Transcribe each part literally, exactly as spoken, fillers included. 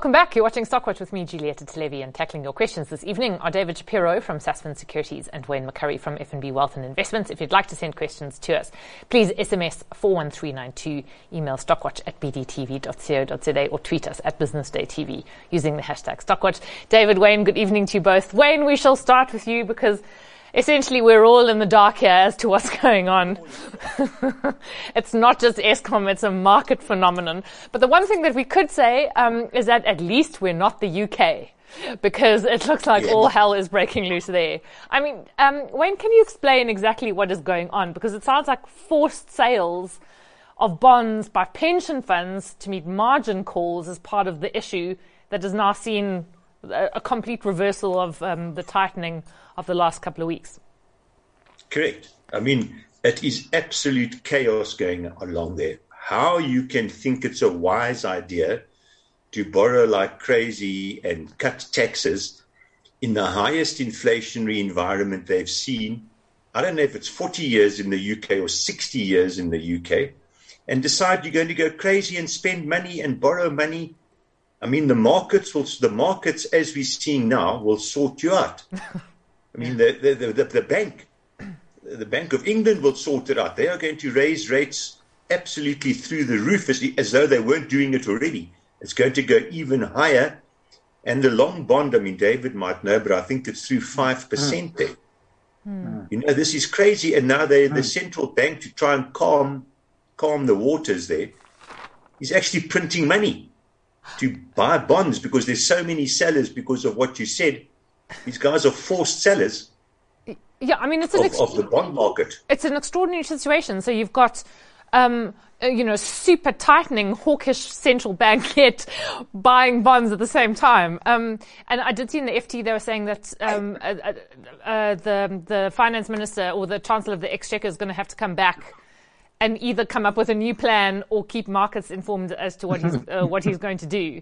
welcome back. You're watching Stockwatch with me, Julieta Televi, and tackling your questions this evening are David Shapiro from Sasfin Securities and Wayne McCurry from F N B Wealth and Investments. If you'd like to send questions to us, please S M S four one three nine two, email stockwatch at b d t v dot co dot z a or tweet us at Business Day T V using the hashtag Stockwatch. David, Wayne, good evening to you both. Wayne, we shall start with you because essentially we're all in the dark here as to what's going on. It's not just Eskom, it's a market phenomenon. But the one thing that we could say um, is that at least we're not the U K, because it looks like all hell is breaking loose there. I mean, um, Wayne, can you explain exactly what is going on? Because it sounds like forced sales of bonds by pension funds to meet margin calls is part of the issue that has now seen a, a complete reversal of um, the tightening of the last couple of weeks. Correct. I mean, it is absolute chaos going along there. How you can think it's a wise idea to borrow like crazy and cut taxes in the highest inflationary environment they've seen, I don't know if it's forty years in the U K or sixty years in the U K, and decide you're going to go crazy and spend money and borrow money. I mean, the markets will, the markets as we're seeing now will sort you out. I mean, the, the, the, the bank, the Bank of England will sort it out. They are going to raise rates absolutely through the roof as, as though they weren't doing it already. It's going to go even higher. And the long bond, I mean, David might know, but I think it's through five percent there. Mm. You know, this is crazy. And now they, mm. the central bank, to try and calm, calm the waters there, is actually printing money to buy bonds because there's so many sellers because of what you said. These guys are forced sellers. Yeah, I mean, it's an of, ex- of the bond market. It's an extraordinary situation. So you've got, um, you know, super tightening, hawkish central bank yet buying bonds at the same time. Um, and I did see in the F T they were saying that um, uh, uh, the the finance minister or the chancellor of the Exchequer is going to have to come back and either come up with a new plan or keep markets informed as to what he's uh, what he's going to do.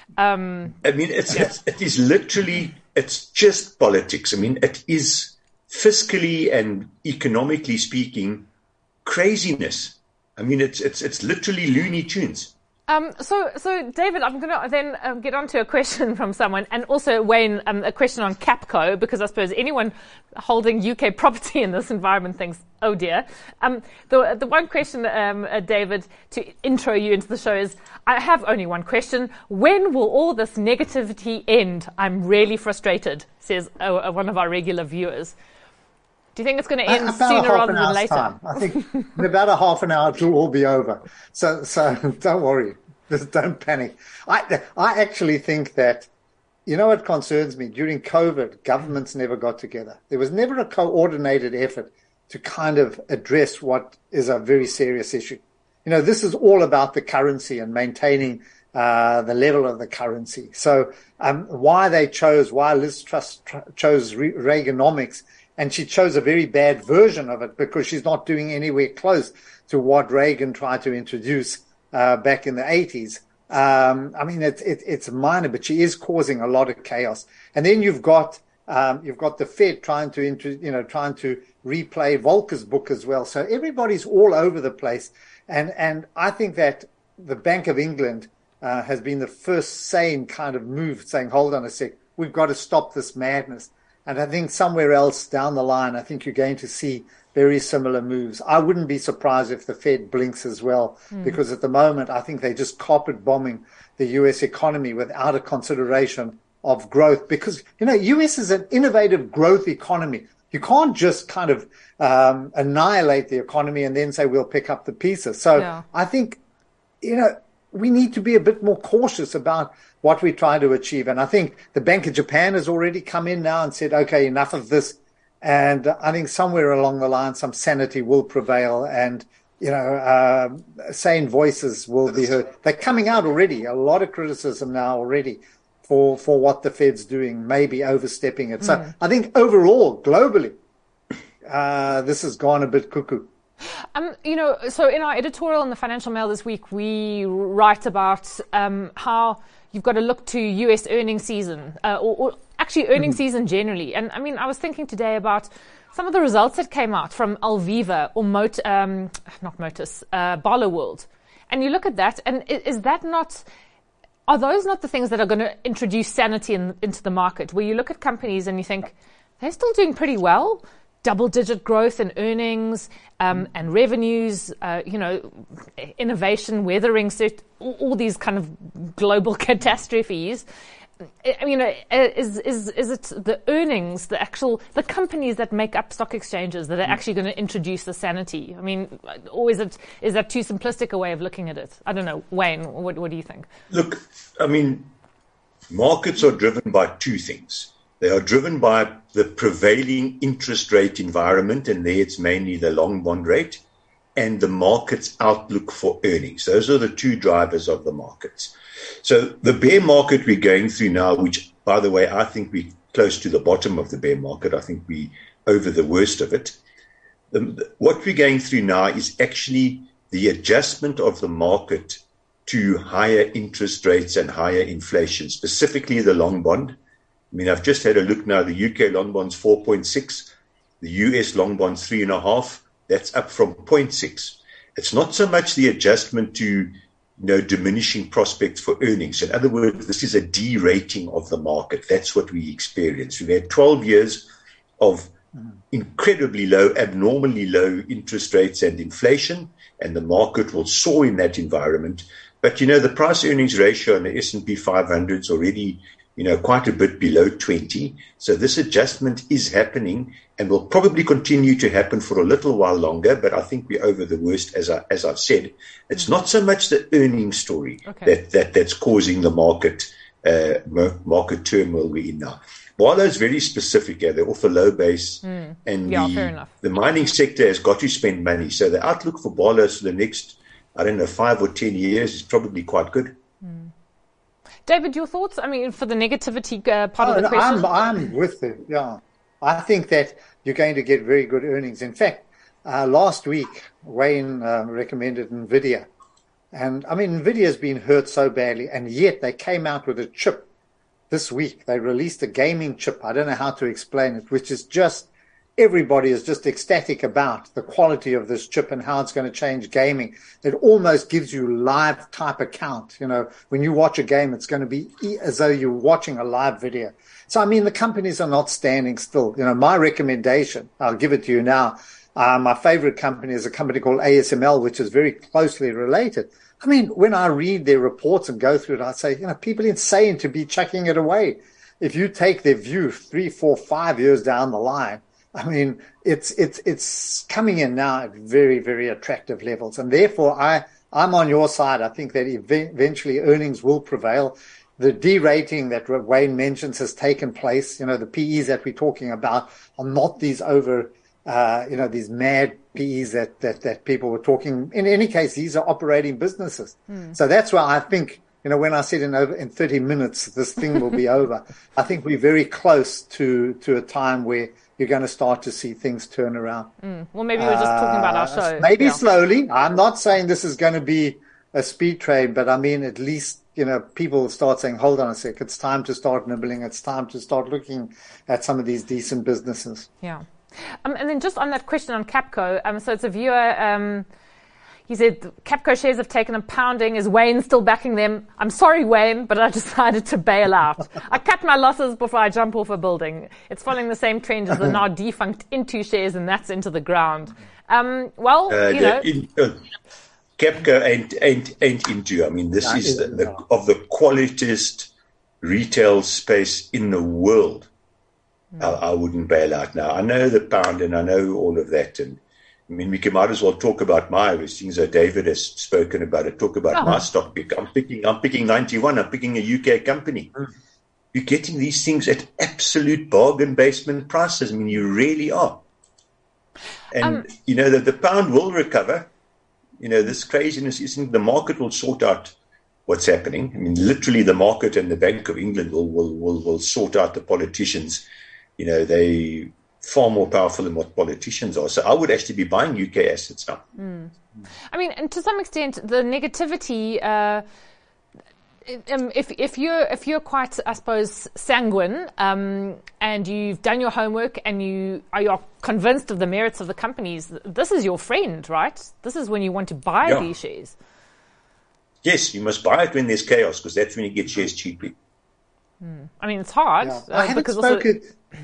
Um, I mean, it's, yeah. it's it is literally, it's just politics. I mean, it is fiscally and economically speaking craziness. I mean, it's it's it's literally Looney Tunes. Um, so, so David, I'm going to then um, get on to a question from someone, and also Wayne, um, a question on Capco, because I suppose anyone holding U K property in this environment thinks, oh dear. Um, the the one question, um, uh, David, to intro you into the show is, I have only one question. When will all this negativity end? I'm really frustrated, says uh, one of our regular viewers. Do you think it's going to end about sooner rather than later? Time. I think in about a half an hour it'll all be over. So, so don't worry. Just don't panic. I, I actually think that, you know what concerns me? During COVID, governments never got together. There was never a coordinated effort to kind of address what is a very serious issue. You know, this is all about the currency and maintaining uh, the level of the currency. So um, why they chose, why Liz Truss tr- chose Re- Reaganomics, and she chose a very bad version of it because she's not doing anywhere close to what Reagan tried to introduce uh, back in the eighties. Um, I mean, it's it, it's minor, but she is causing a lot of chaos. And then you've got um, you've got the Fed trying to intro, you know trying to replay Volcker's book as well. So everybody's all over the place. And and I think that the Bank of England uh, has been the first sane kind of move, saying, hold on a sec, we've got to stop this madness. And I think somewhere else down the line, I think you're going to see very similar moves. I wouldn't be surprised if the Fed blinks as well, mm. because at the moment, I think they're just carpet bombing the U S economy without a consideration of growth. Because, you know, U S is an innovative growth economy. You can't just kind of um, annihilate the economy and then say we'll pick up the pieces. So yeah. I think, you know, we need to be a bit more cautious about what we try to achieve. And I think the Bank of Japan has already come in now and said, okay, enough of this. And I think somewhere along the line, some sanity will prevail and, you know, uh, sane voices will be heard. They're coming out already. A lot of criticism now already for, for what the Fed's doing, maybe overstepping it. So mm. I think overall, globally, uh, this has gone a bit cuckoo. Um, you know, so in our editorial in the Financial Mail this week, we write about um, how you've got to look to U S earnings season, uh, or, or actually earnings mm-hmm. season generally. And I mean, I was thinking today about some of the results that came out from Alviva or Mot, um, not Motus, uh, Barloworld. And you look at that, and is, is that not are those not the things that are going to introduce sanity in, into the market, where you look at companies and you think they're still doing pretty well, double-digit growth in earnings um, and revenues, uh, you know, innovation, weathering, cert- all, all these kind of global catastrophes. I mean, is is is it the earnings, the actual, the companies that make up stock exchanges that are actually going to introduce the sanity? I mean, or is it is that too simplistic a way of looking at it? I don't know, Wayne. What what do you think? Look, I mean, markets are driven by two things. They are driven by the prevailing interest rate environment, and there it's mainly the long bond rate, and the market's outlook for earnings. Those are the two drivers of the markets. So the bear market we're going through now, which, by the way, I think we're close to the bottom of the bear market. I think we're over the worst of it. The, what we're going through now is actually the adjustment of the market to higher interest rates and higher inflation, specifically the long bond. I mean, I've just had a look now. The U K long bond's four point six. The U S long bond's three point five. That's up from zero point six. It's not so much the adjustment to you know, diminishing prospects for earnings. In other words, this is a derating of the market. That's what we experience. We've had twelve years of incredibly low, abnormally low interest rates and inflation, and the market will soar in that environment. But, you know, the price earnings ratio on the S and P five hundred is already, you know, quite a bit below twenty. So this adjustment is happening and will probably continue to happen for a little while longer. But I think we're over the worst, as I, as I've said. It's mm-hmm. not so much the earnings story okay. that, that that's causing the market uh, market turmoil we're in now. Barlow is very specific. Yeah, they're off a low base, mm. and yeah, the, fair enough. the mining sector has got to spend money. So the outlook for Barlow for the next, I don't know, five or ten years is probably quite good. Mm. David, your thoughts? I mean, for the negativity uh, part oh, of the no, question? I'm, I'm with it, yeah. I think that you're going to get very good earnings. In fact, uh, last week, Wayne uh, recommended NVIDIA. And, I mean, NVIDIA has been hurt so badly, and yet they came out with a chip this week. They released a gaming chip. I don't know how to explain it, which is just, everybody is just ecstatic about the quality of this chip and how it's going to change gaming. It almost gives you live type account. You know, when you watch a game, it's going to be as though you're watching a live video. So, I mean, the companies are not standing still. You know, my recommendation, I'll give it to you now. Uh, my favorite company is a company called A S M L, which is very closely related. I mean, when I read their reports and go through it, I say, you know, people are insane to be chucking it away. If you take their view three, four, five years down the line, I mean, it's it's it's coming in now at very, very attractive levels. And therefore, I, I'm on your side. I think that eventually earnings will prevail. The derating that Wayne mentions has taken place. You know, the P Es that we're talking about are not these over, uh, you know, these mad P Es that, that, that people were talking. In any case, these are operating businesses. Mm. So that's why I think, you know, when I said in over in thirty minutes, this thing will be over, I think we're very close to, to a time where you're going to start to see things turn around. Mm. Well, maybe we're just uh, talking about our show. Maybe yeah. slowly. I'm not saying this is going to be a speed trade, but I mean, at least, you know, people start saying, hold on a sec, it's time to start nibbling. It's time to start looking at some of these decent businesses. Yeah. Um, and then just on that question on Capco, um, so it's a viewer, um, he said, Capco shares have taken a pounding. Is Wayne still backing them? I'm sorry, Wayne, but I decided to bail out. I cut my losses before I jump off a building. It's following the same trend as the now defunct Into shares, and that's into the ground. Um, well, uh, you know. In, uh, Capco ain't, ain't, ain't Into. I mean, this that is, is the, the, of the qualiest retail space in the world. Mm. I, I wouldn't bail out now. I know the pound and I know all of that, and I mean, we can might as well talk about my things that David has spoken about it. Talk about oh. my stock pick. I'm picking, I'm picking ninety-one. I'm picking a U K company. Mm. You're getting these things at absolute bargain basement prices. I mean, you really are. And, um, you know, that the pound will recover. You know, this craziness isn't, the market will sort out what's happening. I mean, literally the market and the Bank of England will, will, will, will sort out the politicians. You know, they far more powerful than what politicians are. So I would actually be buying U K assets now. Mm. I mean, and to some extent, the negativity, uh, um, if, if you're, if you're quite, I suppose, sanguine, um, and you've done your homework and you are you're convinced of the merits of the companies, this is your friend, right? This is when you want to buy yeah. these shares. Yes, you must buy it when there's chaos, because that's when you get shares cheaply. Hmm. I mean, it's hard. Yeah. Uh, I haven't because spoken. also...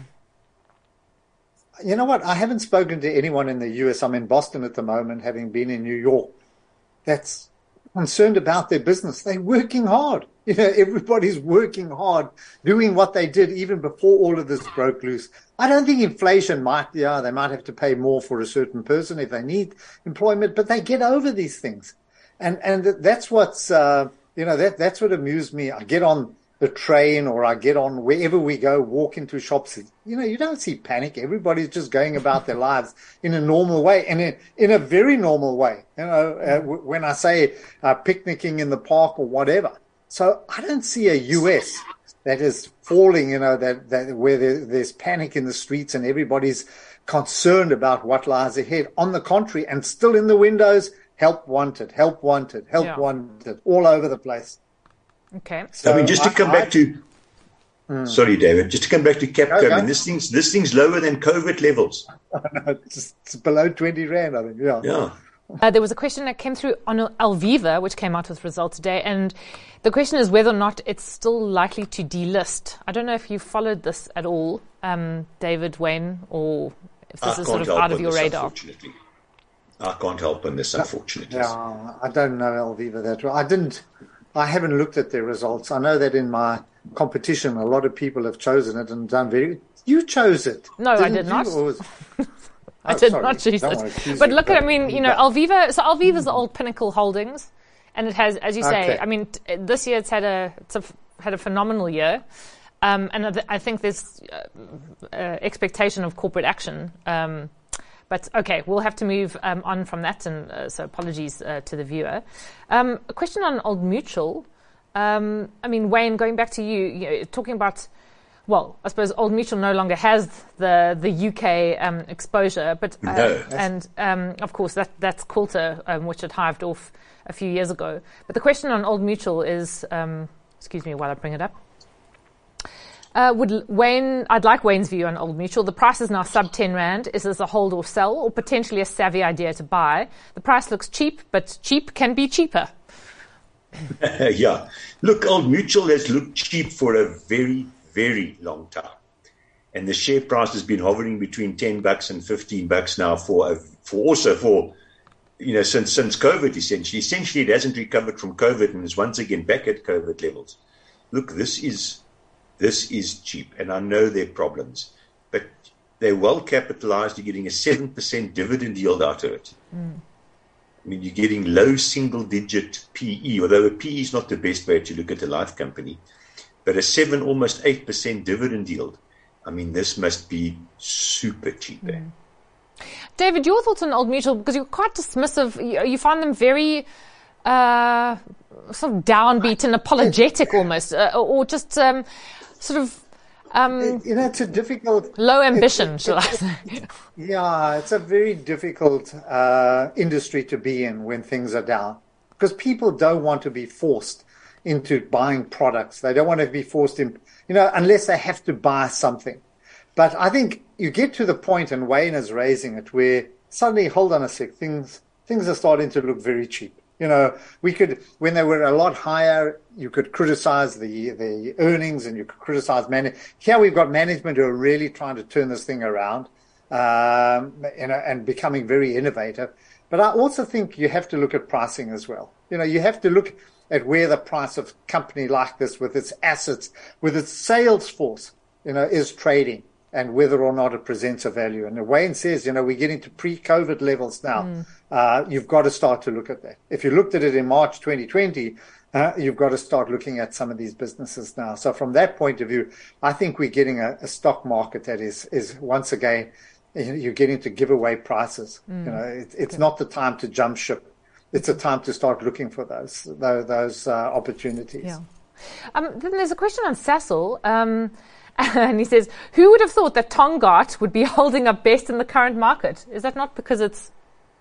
You know what? I haven't spoken to anyone in the U S. I'm in Boston at the moment, having been in New York, that's concerned about their business. They're working hard. You know, everybody's working hard, doing what they did even before all of this broke loose. I don't think inflation might, yeah, they might have to pay more for a certain person if they need employment, but they get over these things. And and that's what's, uh, you know, that that's what amused me. I get on the train or I get on wherever we go, walk into shops. You know, you don't see panic. Everybody's just going about their lives in a normal way, and in, in a very normal way. You know, uh, w- when I say uh, picnicking in the park or whatever. So I don't see a U S that is falling, you know, that, that where there, there's panic in the streets and everybody's concerned about what lies ahead. On the contrary, and still in the windows, help wanted, help wanted, help yeah. wanted, all over the place. Okay. So, I mean, just to come I, back to, mm. sorry, David, just to come back to Capco, go, go. I mean, this thing's, this thing's lower than COVID levels. it's, it's below twenty rand, I think, yeah. Yeah. Uh, there was a question that came through on Alviva, which came out with results today, and the question is whether or not it's still likely to delist. I don't know if you followed this at all, um, David, Wayne, or if this I is sort of out of your this, radar. Unfortunately. I can't help on this, unfortunately. Yeah, I don't know Alviva that well. I didn't, I haven't looked at their results. I know that in my competition, a lot of people have chosen it and done very. You chose it. No, I did not. Was, I oh, did sorry. not choose Don't it. But look at, I mean, you know, Alviva, so Alviva's the old Pinnacle Holdings, and it has, as you say, okay. I mean, t- this year it's had a, it's a, had a phenomenal year. Um, and I, I think there's uh, uh, expectation of corporate action. Um, but okay, we'll have to move um, on from that. And uh, so apologies uh, to the viewer. Um, a question on Old Mutual. Um, I mean, Wayne, going back to you, you know, talking about, well, I suppose Old Mutual no longer has the the U K um, exposure, but uh, no. and um, of course that that's Quilter, um, which it hived off a few years ago. But the question on Old Mutual is, um, excuse me while I bring it up. Uh, would Wayne? I'd like Wayne's view on Old Mutual. The price is now sub ten rand. Is this a hold or sell, or potentially a savvy idea to buy? The price looks cheap, but cheap can be cheaper. Yeah, look, Old Mutual has looked cheap for a very very long time, and the share price has been hovering between ten bucks and fifteen bucks now for a, for also for you know since since COVID essentially. Essentially, it hasn't recovered from COVID and is once again back at COVID levels. Look, this is this is cheap, and I know there are problems, but they're well capitalized. You're getting a seven percent dividend yield out of it. Mm. I mean, you're getting low single digit P E, although a P E is not the best way to look at a life company. But a seven, almost eight percent dividend yield. I mean, this must be super cheap. Eh? Mm. David, your thoughts on Old Mutual, because you're quite dismissive. You, you find them very uh, sort of downbeat and apologetic almost, uh, or just um, sort of um, you know, it's a difficult low ambition, it's, shall it's, I say? Yeah, it's a very difficult uh, industry to be in when things are down, because people don't want to be forced into buying products. They don't want to be forced in, you know, unless they have to buy something. But I think you get to the point, and Wayne is raising it, where suddenly, hold on a sec, things things are starting to look very cheap. You know, we could, when they were a lot higher, you could criticize the the earnings and you could criticize management. Here we've got management who are really trying to turn this thing around, um, you know, and becoming very innovative. But I also think you have to look at pricing as well. You know, you have to look at where the price of a company like this, with its assets, with its sales force, you know, is trading, and whether or not it presents a value. And Wayne says, you know, we're getting to pre-COVID levels now. Mm. Uh, you've got to start to look at that. If you looked at it in March twenty twenty, uh, you've got to start looking at some of these businesses now. So from that point of view, I think we're getting a, a stock market that is, is once again, you're getting to giveaway prices. Mm. You know, it, it's not the time to jump ship. It's a time to start looking for those those, those uh, opportunities. Yeah. Um, then there's a question on Sasol, um, and he says, who would have thought that Tongaat would be holding up best in the current market? Is that not because it's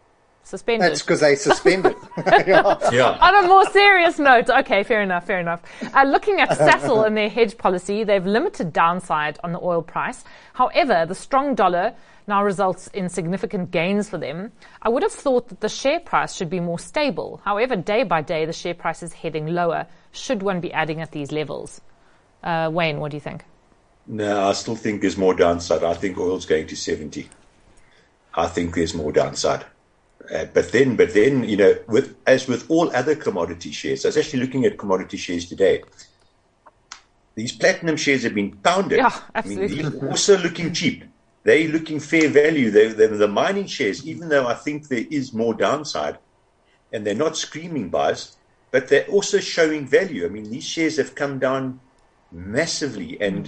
Suspended. That's because they suspended. yeah. Yeah. On a more serious note, okay, fair enough, fair enough. Uh, looking at Sasol and their hedge policy, they've limited downside on the oil price. However, the strong dollar now results in significant gains for them. I would have thought that the share price should be more stable. However, day by day, the share price is heading lower. Should one be adding at these levels? Uh, Wayne, what do you think? No, I still think there's more downside. I think oil's going to seventy. I think there's more downside. Uh, but then, but then, you know, with as with all other commodity shares, I was actually looking at commodity shares today. These platinum shares have been pounded. Yeah, absolutely. I mean, they're also looking cheap. They're looking fair value. They, they're the mining shares, even though I think there is more downside, and they're not screaming buys, but they're also showing value. I mean, these shares have come down massively, and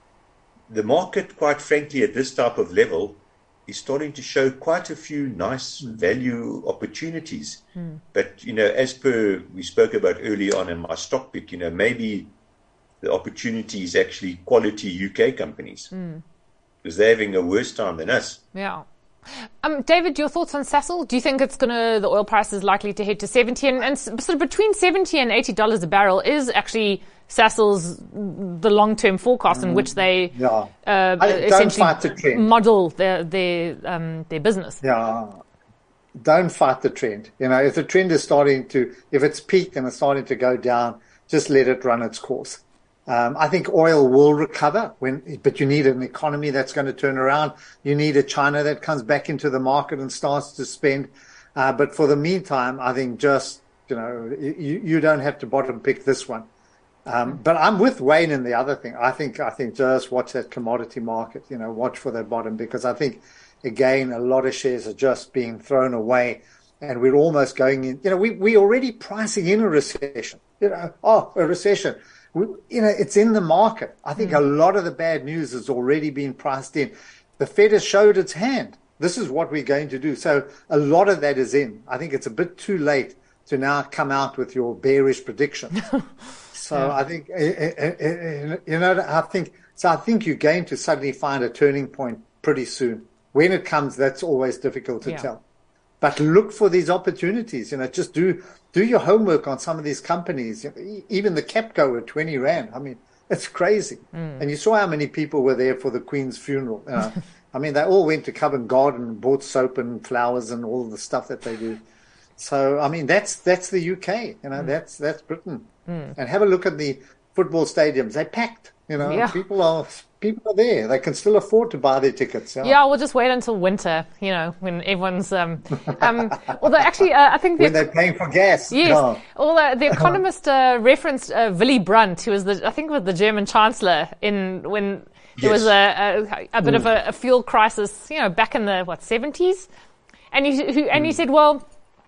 the market, quite frankly, at this type of level, is starting to show quite a few nice value opportunities. Mm. But, you know, as per we spoke about earlier on in my stock pick, you know, maybe the opportunity is actually quality U K companies mm. because they're having a worse time than us. Yeah. Um, David, your thoughts on Sasol? Do you think it's going to, the oil price is likely to head to seventy? And, and sort of between seventy and eighty dollars a barrel is actually Sasol's, the long-term forecast in which they yeah. uh, essentially model their their um, their business. Yeah, don't fight the trend. You know, if the trend is starting to, if it's peaked and it's starting to go down, just let it run its course. Um, I think oil will recover, when, but you need an economy that's going to turn around. You need a China that comes back into the market and starts to spend. Uh, but for the meantime, I think just, you know, you, you don't have to bottom pick this one. Um, but I'm with Wayne in the other thing. I think I think just watch that commodity market, you know, watch for that bottom, because I think, again, a lot of shares are just being thrown away, and we're almost going in, you know, we, we're already pricing in a recession, you know, oh, a recession. We, you know, it's in the market. I think mm. a lot of the bad news has already been priced in. The Fed has showed its hand. This is what we're going to do. So a lot of that is in. I think it's a bit too late to now come out with your bearish predictions. So yeah. I think, you know, I think, so I think you're going to suddenly find a turning point pretty soon. When it comes, that's always difficult to yeah. tell. But look for these opportunities, you know, just do, do your homework on some of these companies. Even the Capco at twenty rand. I mean, it's crazy. Mm. And you saw how many people were there for the Queen's funeral. You know? I mean, they all went to Covent Garden and bought soap and flowers and all the stuff that they do. So, I mean, that's, that's the U K, you know, mm. that's, that's Britain. Mm. And have a look at the football stadiums. They're packed, you know, yeah. people are, people are there. They can still afford to buy their tickets. Yeah, yeah we'll just wait until winter, you know, when everyone's, um, um, although actually, uh, I think when they're paying for gas. Yes. Yeah. Although the Economist, uh, referenced, uh, Willy Brandt, who was the, I think was the German Chancellor in, when there yes. was a, a, a bit mm. of a, a fuel crisis, you know, back in the, what, seventies? And he, who, and mm. he said, well,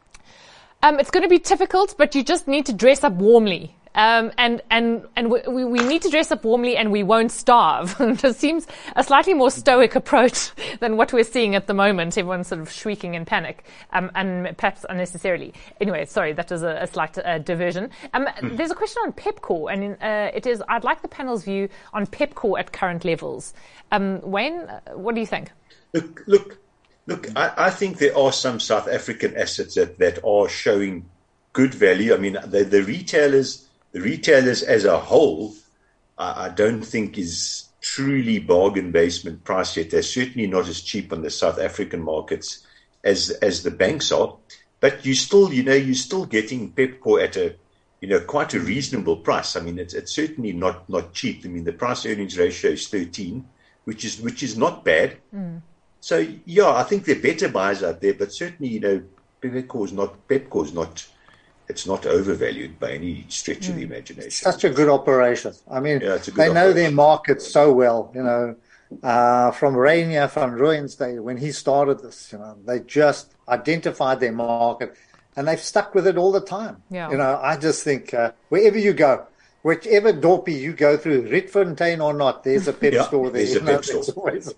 Um, it's going to be difficult, but you just need to dress up warmly. Um, and, and, and we, we need to dress up warmly and we won't starve. It seems a slightly more stoic approach than what we're seeing at the moment. Everyone's sort of shrieking in panic, um, and perhaps unnecessarily. Anyway, sorry, that was a, a slight uh, diversion. Um, mm. There's a question on Pepkor, and in, uh, it is, I'd like the panel's view on Pepkor at current levels. Um, Wayne, what do you think? Look, look. Look, I, I think there are some South African assets that, that are showing good value. I mean, the, the retailers, the retailers as a whole, I, I don't think is truly bargain basement price yet. They're certainly not as cheap on the South African markets as as the banks are. But you still, you know, you're still getting Pepkor at a, you know, quite a reasonable price. I mean, it's it's certainly not not cheap. I mean, the price earnings ratio is thirteen, which is which is not bad. Mm. So, yeah, I think there are better buys out there, but certainly, you know, Pepkor is not, Pepkor is not, it's not overvalued by any stretch mm. of the imagination. Such a good operation. I mean, yeah, it's a good they know operation. Their market so well, you know, uh, from Rainier van Rooyen's day, when he started this, you know, they just identified their market and they've stuck with it all the time. Yeah. You know, I just think uh, wherever you go, whichever dorpie you go through, Rietfontein or not, there's a Pep yeah, store there. There's a Pep store. Always...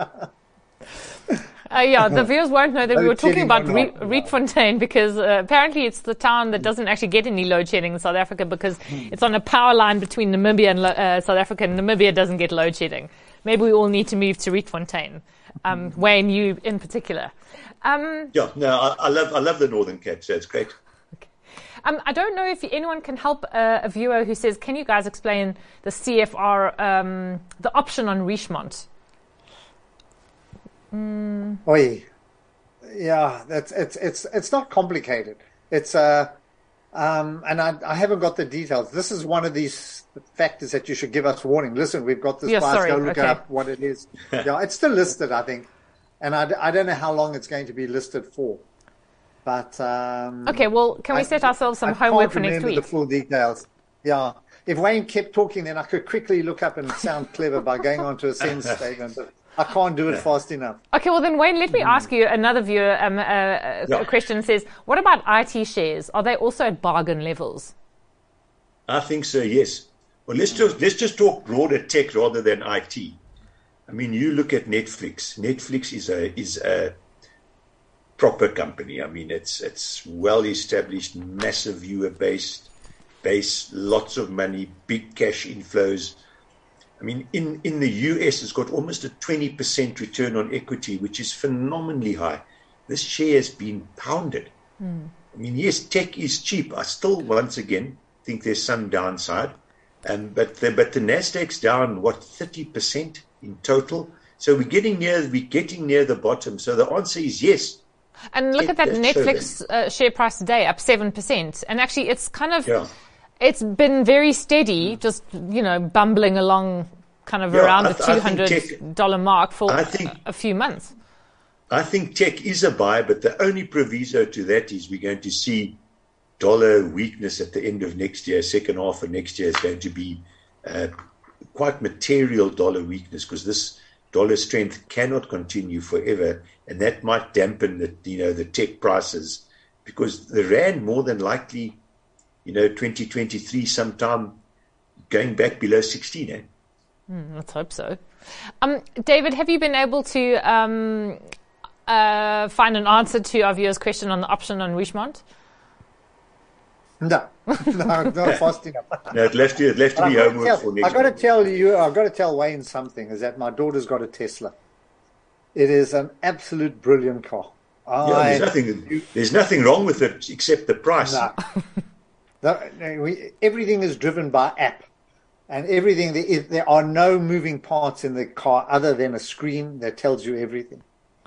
Uh, yeah, the viewers won't know that load we were talking about Re- Rietfontein because uh, apparently it's the town that doesn't actually get any load shedding in South Africa because mm. it's on a power line between Namibia and uh, South Africa, and Namibia doesn't get load shedding. maybe we all need to move to Rietfontein. Um, Wayne, you in particular. Um, yeah, no, I, I love I love the Northern Cape, so it's great. Okay. Um, I don't know if anyone can help uh, a viewer who says, can you guys explain the C F R, um, the option on Richemont? Mm. Oy. Yeah, that's it's it's it's not complicated. It's uh um and I I haven't got the details. This is one of these factors that you should give us warning. Listen, we've got this yeah, price. Sorry. Go look okay. up what it is. Yeah, it's still listed, I think, and I, I don't know how long it's going to be listed for. But um, okay, well, can we set ourselves some I homework can't for next remember week? The full details. Yeah, if Wayne kept talking, then I could quickly look up and sound clever by going on to a sentence statement. But I can't do it fast enough. Okay, well then, Wayne, let me ask you another viewer. Um, uh, yeah. A question says, what about I T shares? Are they also at bargain levels? I think so. Yes. Well, let's just let's just talk broader tech rather than I T. I mean, you look at Netflix. Netflix is a is a proper company. I mean, it's it's well established, massive viewer base, base, lots of money, big cash inflows. I mean, in, in the U S, it's got almost a twenty percent return on equity, which is phenomenally high. This share has been pounded. Mm. I mean, yes, tech is cheap. I still, once again, think there's some downside. Um, but the, but the Nasdaq's down, what, thirty percent in total? So we're getting near, we're getting near the bottom. So the answer is yes. And look at that Netflix uh, share price today, up seven percent. And actually, it's kind of, yeah. it's been very steady, just, you know, bumbling along kind of yeah, around th- the two hundred dollars mark for I think, a, a few months. I think tech is a buy, but the only proviso to that is we're going to see dollar weakness at the end of next year. Second half of next year is going to be uh, quite material dollar weakness, because this dollar strength cannot continue forever, and that might dampen the you know the tech prices, because the rand more than likely, you know, twenty twenty-three sometime going back below sixteen. Eh? Mm, let's hope so. Um, David, have you been able to um, uh, find an answer to our viewer's question on the option on Richemont? No, no, not fast enough. No, it left to, it left to be homework tell, for next I've got to tell you, I've got to tell Wayne something, is that my daughter's got a Tesla. It is an absolute brilliant car. Yeah, I, there's nothing, there's nothing wrong with it except the price. No. no, no we, everything is driven by app. And everything, there, there are no moving parts in the car other than a screen that tells you everything.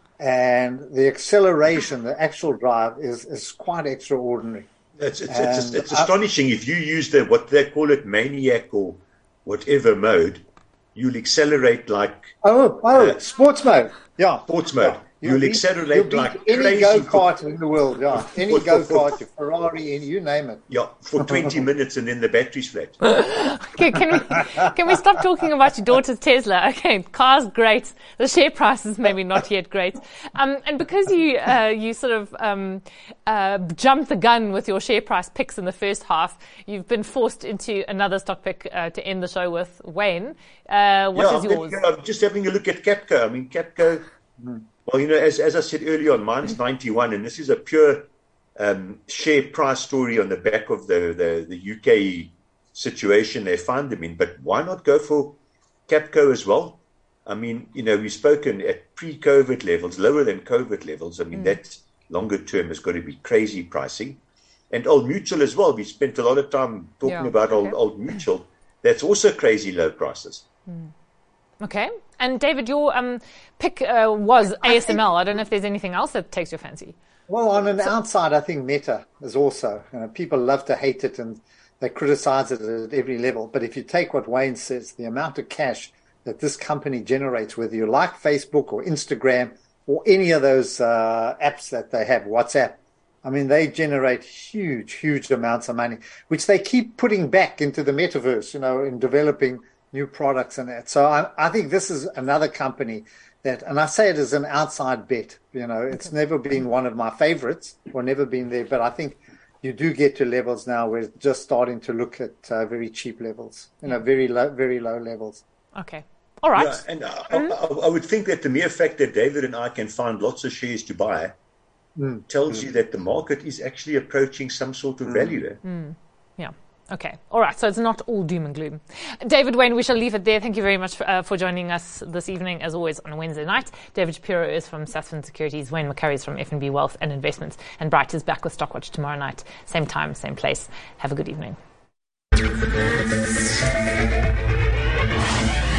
And the acceleration, the actual drive is, is quite extraordinary. It's it's, it's, it's astonishing. If you use the what they call it maniac or whatever mode, you'll accelerate like oh oh uh, sports mode. Yeah, sports mode. Yeah. You'll, you'll beat, accelerate you'll beat like any crazy. Any go-kart in the world, yeah. Any go-kart, Ferrari, any, you name it. Yeah, for twenty minutes and then the battery's flat. Okay, can we can we stop talking about your daughter's Tesla? Okay, car's great. The share price is maybe not yet great. Um, and because you uh, you sort of um, uh, jumped the gun with your share price picks in the first half, you've been forced into another stock pick uh, to end the show with. Wayne, uh, what yeah, is yours? I'm, I'm just having a look at Capco. I mean, Capco... Mm. Well, you know, as as I said earlier on, mine's ninety-one, and this is a pure um, share price story on the back of the, the, the U K situation they find them in. But why not go for Capco as well? I mean, you know, we've spoken at pre-COVID levels, lower than COVID levels. I mean, mm. that longer term has got to be crazy pricing. And Old Mutual as well. We spent a lot of time talking yeah, about okay. old, old Mutual. That's also crazy low prices. Mm. Okay. And David, your um, pick uh, was A S M L. I don't know if there's anything else that takes your fancy. Well, on an so, outside, I think Meta is also. You know, people love to hate it and they criticize it at every level. But if you take what Wayne says, the amount of cash that this company generates, whether you like Facebook or Instagram or any of those uh, apps that they have, WhatsApp, I mean, they generate huge, huge amounts of money, which they keep putting back into the metaverse, you know, in developing new products and that. So I, I think this is another company that, and I say it as an outside bet, you know, it's okay. never been one of my favorites or never been there, but I think you do get to levels now where it's just starting to look at uh, very cheap levels, you know, very low, very low levels. Okay. All right. Yeah, and I, mm-hmm. I, I would think that the mere fact that David and I can find lots of shares to buy mm. tells mm. you that the market is actually approaching some sort of mm. value there. Mm. Yeah. Okay. All right. So it's not all doom and gloom. David Wayne, we shall leave it there. Thank you very much for, uh, for joining us this evening, as always, on a Wednesday night. David Shapiro is from Sasfin Securities. Wayne McCurry is from F N B Wealth and Investments. And Bright is back with Stockwatch tomorrow night. Same time, same place. Have a good evening.